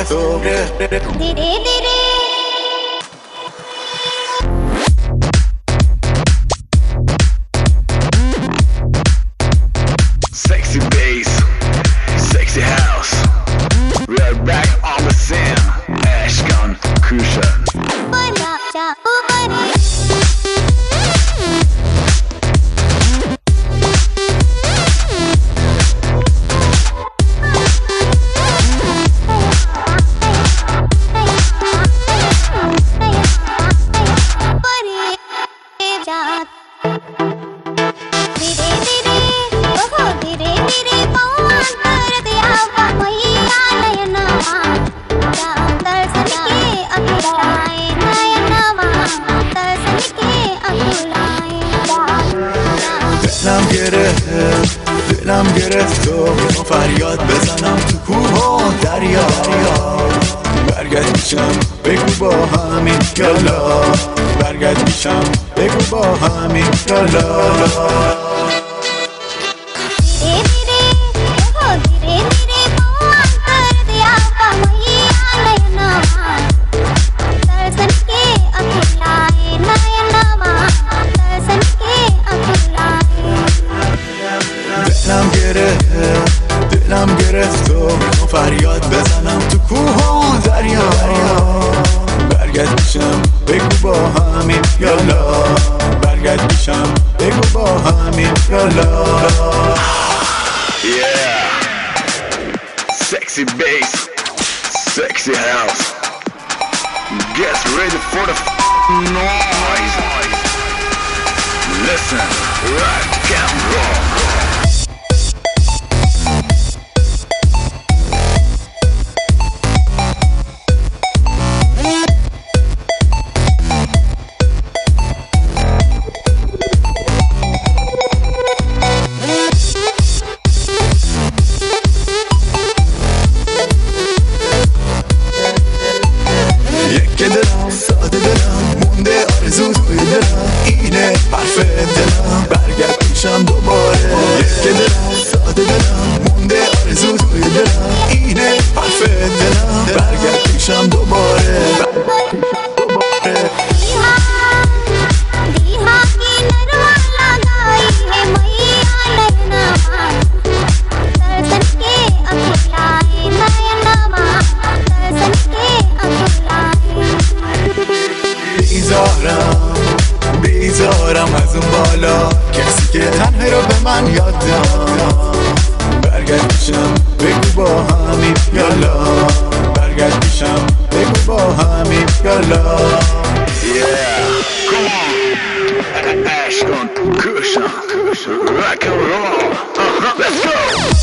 تو دیره دیره Sexy bass, sexy house. We are back on the scene. Ashkan Kushan. बना चाहूं बने دلم گرفت و میخوام فریاد بزنم تو کوه و دریا برگرد میشم بگو با همین یالا برگرد میشم بگو با همین یالا دلم گرفت و میخوام فریاد بزنم تو کوه و دریا برگرد میشم بگو با همین یالا برگرد میشم بگو با همین یالا Yeah. Sexy bass, sexy house. Get ready for the noise. Listen, rock and roll. ساده دلم مونده آرزو توی دلم اینه حرف دلم برگرد میشم دوباره یک دلم ساده دلم مونده آرزو توی دلم اینه حرف دلم برگرد میشم دوباره بیزارم از اون بالا کسی که تنهایی رو به من یاد داد برگرد میشم بگو با همین یالا برگرد میشم بگو با همین یالا Yeah, come on. Ashkan Kushan. Rock and roll. Let's go.